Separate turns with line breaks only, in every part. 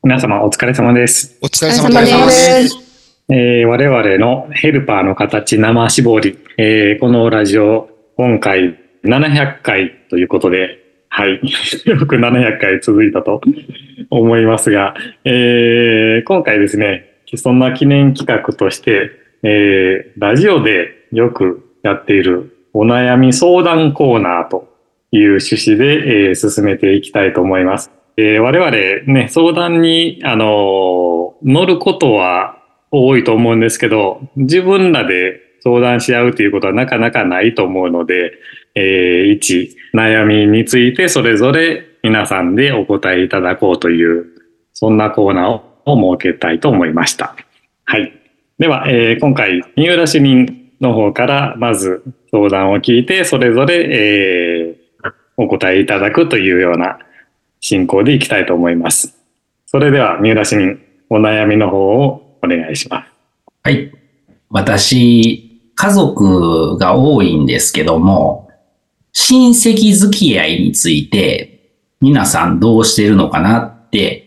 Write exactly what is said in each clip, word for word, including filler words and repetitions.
皆様お疲れ様です。
お疲れ
お疲
様
れ様
で。
ですす。
えー我々のヘルパーの形生絞り、えーこのラジオ今回ななひゃっかいということで、はい、よくななひゃっかい続いたと思いますが、えー今回ですね、そんな記念企画として、えーラジオでよくやっているお悩み相談コーナーという趣旨で、えー進めていきたいと思います。えー我々ね、相談に、あのー乗ることは多いと思うんですけど、自分らで相談し合うということはなかなかないと思うので、えー一悩みについてそれぞれ皆さんでお答えいただこうという、そんなコーナーを設けたいと思いました。はい。では、えー今回、三浦主任の方からまず相談を聞いて、それぞれ、えーお答えいただくというような進行でいきたいと思います。それでは、三浦主任、お悩みの方をお願いします。
はい。私、家族が多いんですけども、親戚付き合いについて、皆さんどうしているのかなって、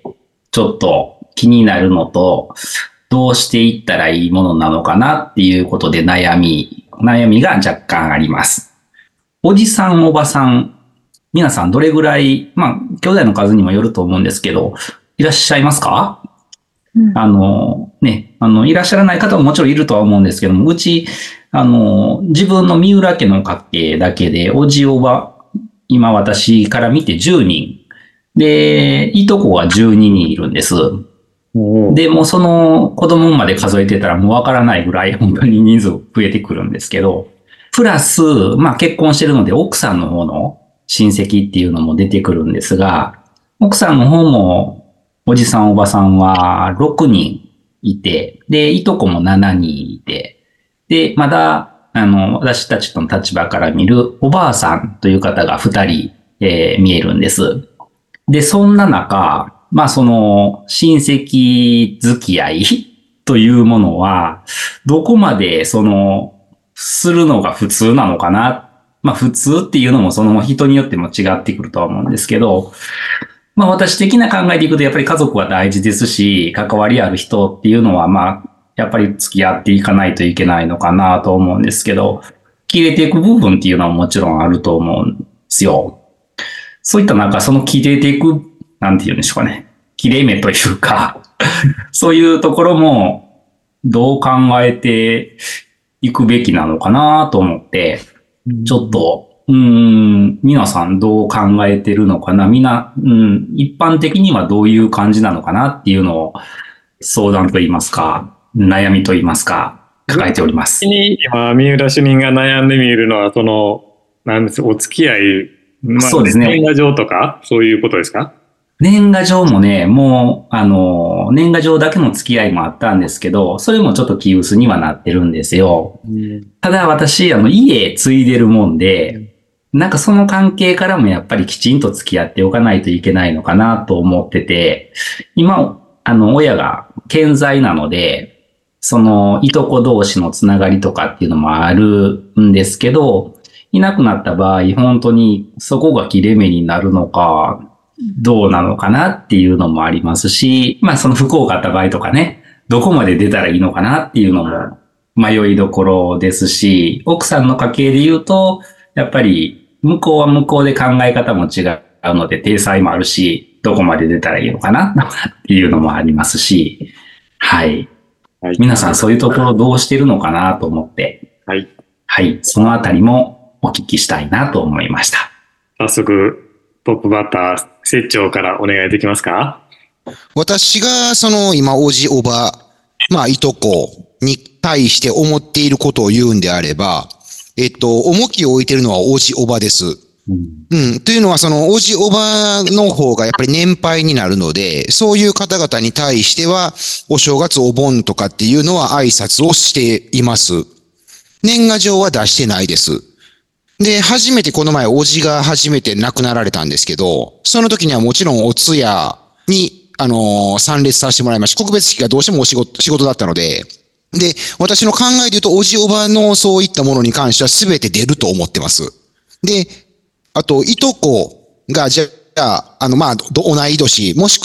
ちょっと気になるのと、どうしていったらいいものなのかなっていうことで悩み、悩みが若干あります。おじさん、おばさん、皆さんどれぐらい、まあ、兄弟の数にもよると思うんですけど、いらっしゃいますか？
うん
あの、ね、あの、いらっしゃらない方ももちろんいるとは思うんですけども、うち、あの、自分の三浦家の家系だけで、おじおば、今私から見てじゅうにん。で、いとこがじゅうににんいるんです。で、もうその子供まで数えてたらもうわからないぐらい本当に人数増えてくるんですけど、プラス、まあ結婚してるので奥さんの方の親戚っていうのも出てくるんですが、奥さんの方もおじさんおばさんはろくにんいて、で、いとこもしちにんいて、で、まだ、あの、私たちの立場から見るおばあさんという方がふたり、えー見えるんです。で、そんな中、まあその親戚付き合いというものは、どこまでその、するのが普通なのかな。まあ普通っていうのもその人によっても違ってくるとは思うんですけど、まあ私的な考えでいくとやっぱり家族は大事ですし、関わりある人っていうのはまあ、やっぱり付き合っていかないといけないのかなと思うんですけど、切れていく部分っていうのはもちろんあると思うんですよ。そういった中、その切れていく、なんて言うんでしょうかね。切れ目というか、そういうところもどう考えていくべきなのかなと思って、ちょっと、うーん、皆さんどう考えてるのかな、みんな、うん、一般的にはどういう感じなのかなっていうのを相談と言いますか、悩みと言いますか、抱えております。
に今、三浦主任が悩んでみるのは、その、なんです、お付き合い、まあ、
そうですね
年賀状とか、そういうことですか？
年賀状もね、もう、あの、年賀状だけの付き合いもあったんですけど、それもちょっと気薄にはなってるんですよ。ただ私、あの、家継いでるもんで、なんかその関係からもやっぱりきちんと付き合っておかないといけないのかなと思ってて、今、あの、親が健在なので、その、いとこ同士のつながりとかっていうのもあるんですけど、いなくなった場合、本当にそこが切れ目になるのか、どうなのかなっていうのもありますし、まあその不幸があった場合とかね、どこまで出たらいいのかなっていうのも迷いどころですし、奥さんの家系で言うと、やっぱり向こうは向こうで考え方も違うので、体裁もあるし、どこまで出たらいいのかなっていうのもありますし、はい。
はい。
皆さんそういうところどうしてるのかなと思って、
はい。
はい。そのあたりもお聞きしたいなと思いました。
早速、トップバッター、節長からお願いできますか？
私が、その、今、おじ、おば、まあ、いとこに対して思っていることを言うんであれば、えっと、重きを置いているのはおじ、おばです。
うん
うん。というのは、その、おじ、おばの方がやっぱり年配になるので、そういう方々に対しては、お正月、お盆とかっていうのは挨拶をしています。年賀状は出してないです。で、初めてこの前、おじが初めて亡くなられたんですけど、その時にはもちろんお通夜に、あのー参列させてもらいました。告別式がどうしてもお仕事、仕事だったので、で、私の考えで言うと、おじおばのそういったものに関しては全て出ると思ってます。で、あと、いとこが、じゃあ、あの、まあ、ど同い年、もしくは、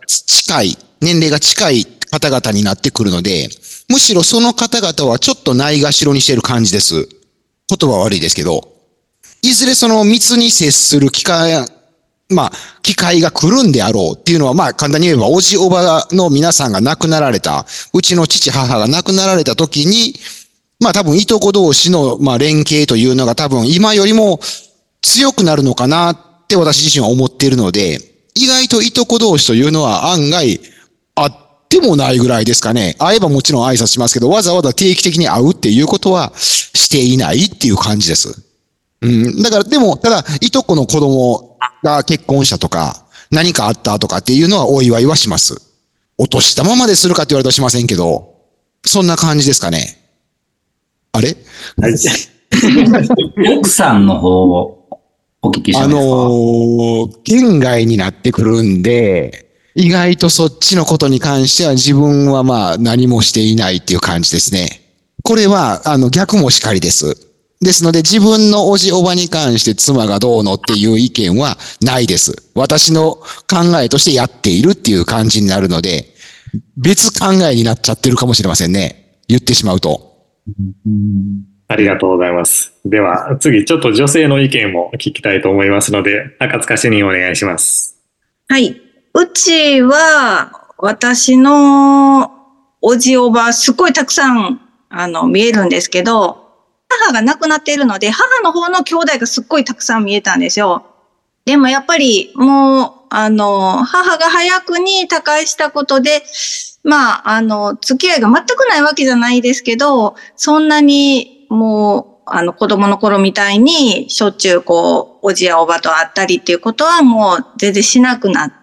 近い、年齢が近い方々になってくるので、むしろその方々はちょっとないがしろにしている感じです。言葉は悪いですけど。いずれその密に接する機会、まあ、機会が来るんであろうっていうのは、まあ、簡単に言えば、おじおばの皆さんが亡くなられた、うちの父母が亡くなられた時に、まあ多分、いとこ同士の、まあ、連携というのが多分、今よりも強くなるのかなって私自身は思っているので、意外といとこ同士というのは案外、あってもないぐらいですかね。会えばもちろん挨拶しますけど、わざわざ定期的に会うっていうことはしていないっていう感じです。うん。だから、でも、ただ、いとこの子供が結婚したとか、何かあったとかっていうのはお祝いはします。お年玉までするかって言われたらしませんけど、そんな感じですかね。あれ
はい。
奥さんの方をお聞きしますか？
あのー、県外になってくるんで、意外とそっちのことに関しては自分はまあ何もしていないっていう感じですね。これは、あの、逆もしかりです。ですので、自分のおじおばに関して妻がどうのっていう意見はないです。私の考えとしてやっているっていう感じになるので、別考えになっちゃってるかもしれませんね。言ってしまうと。
ありがとうございます。では、次、ちょっと女性の意見も聞きたいと思いますので、赤塚主任お願いします。
はい。うちは、私のおじおば、すごいたくさん、あの、見えるんですけど、母が亡くなっているので、母の方の兄弟がすっごいたくさん見えたんですよ。でもやっぱり、もう、あの、母が早くに他界したことで、まあ、あの、付き合いが全くないわけじゃないですけど、そんなにもう、あの、子供の頃みたいに、しょっちゅうこう、おじやおばと会ったりっていうことはもう全然しなくなって、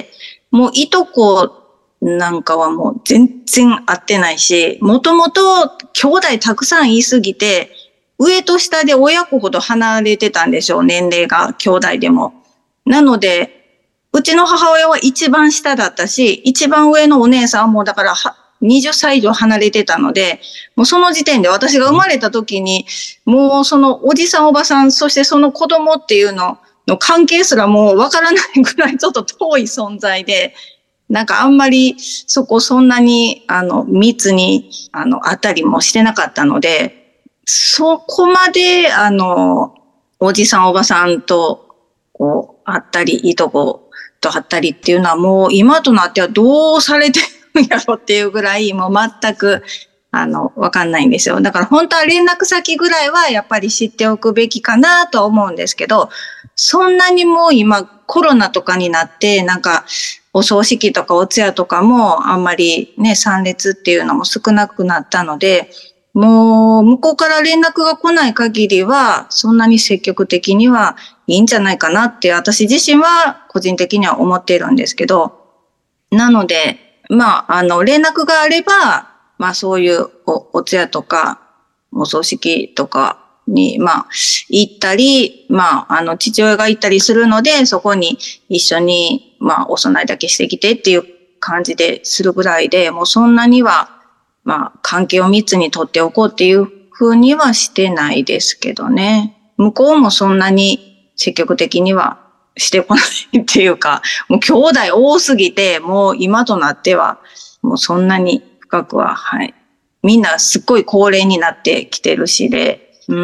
もういとこなんかはもう全然会ってないし、もともと兄弟たくさん言いすぎて、上と下で親子ほど離れてたんでしょう、年齢が兄弟でも。なので、うちの母親は一番下だったし、一番上のお姉さんはもうだからははたち以上離れてたので、もうその時点で私が生まれた時に、もうそのおじさんおばさん、そしてその子供っていうのの関係すらもうわからないぐらいちょっと遠い存在で、なんかあんまりそこそんなにあの密にあのあったりもしてなかったので、そこまであのおじさんおばさんとこう会ったり、いとこと会ったりっていうのはもう今となってはどうされてるんやろっていうぐらいもう全くあのわかんないんですよ。だから本当は連絡先ぐらいはやっぱり知っておくべきかなとは思うんですけど、そんなにもう今コロナとかになってなんかお葬式とかお通夜とかもあんまりね参列っていうのも少なくなったので、もう向こうから連絡が来ない限りはそんなに積極的にはいいんじゃないかなって私自身は個人的には思っているんですけど、なのでまああの連絡があればまあそういうお、お通夜とかお葬式とかにまあ行ったり、まああの父親が行ったりするので、そこに一緒にまあお供えだけしてきてっていう感じでするぐらいで、もうそんなにはまあ関係を密に取っておこうっていう風にはしてないですけどね。向こうもそんなに積極的にはしてこないっていうか、もう兄弟多すぎて、もう今となってはもうそんなに深くは、はい。みんなすっごい高齢になってきてるしで、うん、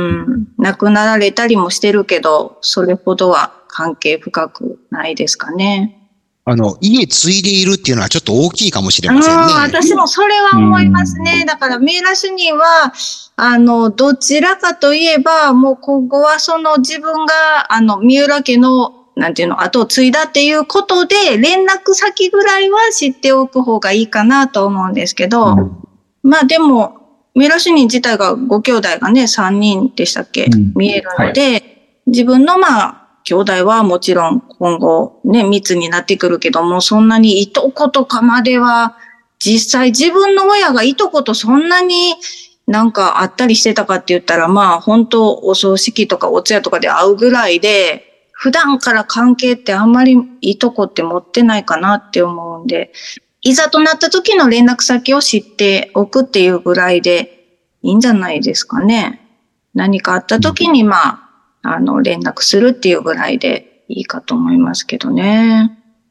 亡くなられたりもしてるけど、それほどは関係深くないですかね。
あの、家継いでいるっていうのはちょっと大きいかもしれませんね。
私もそれは思いますね。だから三浦主任は、あの、どちらかといえば、もう今後はその自分が、あの、三浦家の、なんていうの、後を継いだっていうことで、連絡先ぐらいは知っておく方がいいかなと思うんですけど、うん、まあでも、三浦主任自体がご兄弟がね、さんにんでしたっけ、うん、見えるので、はい、自分のまあ、兄弟はもちろん今後ね、密になってくるけども、そんなにいとことかまでは、実際自分の親がいとことそんなになんかあったりしてたかって言ったら、まあ本当お葬式とかお通夜とかで会うぐらいで、普段から関係ってあんまりいとこって持ってないかなって思うんで、いざとなった時の連絡先を知っておくっていうぐらいでいいんじゃないですかね。何かあった時にまあ、あの、連絡するっていうぐらいでいいかと思いますけどね。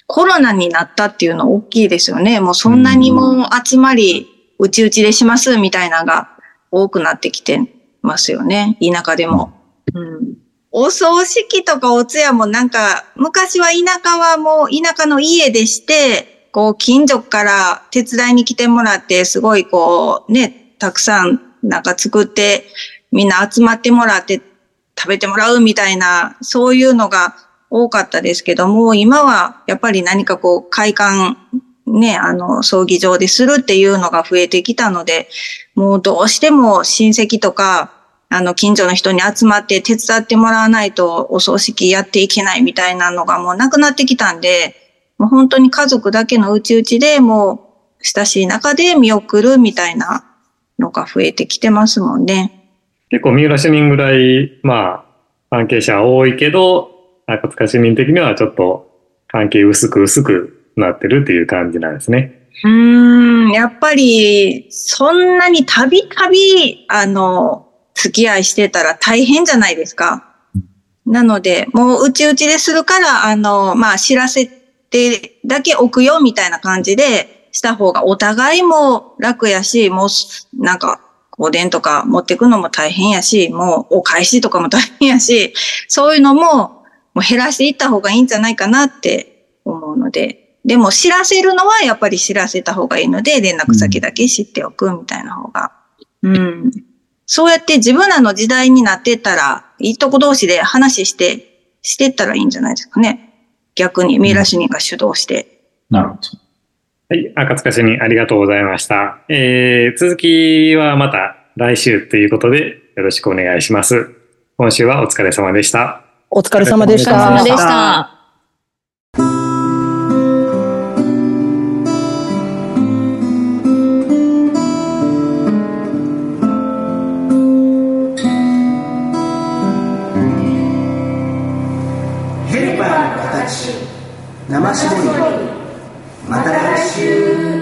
コロナになったっていうの大きいですよね。もうそんなにも集まり、うちうちでしますみたいなのが多くなってきてますよね。田舎でも。うん、お葬式とかお通夜もなんか、昔は田舎はもう田舎の家でして、こう近所から手伝いに来てもらって、すごいこうね、たくさんなんか作って、みんな集まってもらって食べてもらうみたいな、そういうのが多かったですけども、今はやっぱり何かこう会館、ね、あの、葬儀場でするっていうのが増えてきたので、もうどうしても親戚とか、あの、近所の人に集まって手伝ってもらわないとお葬式やっていけないみたいなのがもうなくなってきたんで、もう本当に家族だけのうちうちでもう親しい中で見送るみたいなのが増えてきてますもんね。
結構三浦市民ぐらい、まあ、関係者は多いけど、赤塚市民的にはちょっと関係薄く薄くなってるっていう感じなんですね。
うーん、やっぱり、そんなにたびたび、あの、付き合いしてたら大変じゃないですか。なので、もううちうちでするから、あの、まあ、知らせてだけ置くよみたいな感じでした方がお互いも楽やし、もう、なんか、おでんとか持ってくのも大変やし、もうお返しとかも大変やし、そういうのも、もう減らしていった方がいいんじゃないかなって思うので、でも知らせるのはやっぱり知らせた方がいいので、連絡先だけ知っておくみたいな方が。うん。そうやって自分らの時代になってったら、いいとこ同士で話して、してったらいいんじゃないですかね。逆に三浦市民が主導して。
なるほど。
はい、赤塚市民ありがとうございました。えー、続きはまた来週ということでよろしくお願いします。今週はお疲れ様でした。
お疲れ様でした。
お疲れ様でした。
ヘルパーの形生絞り。また来週。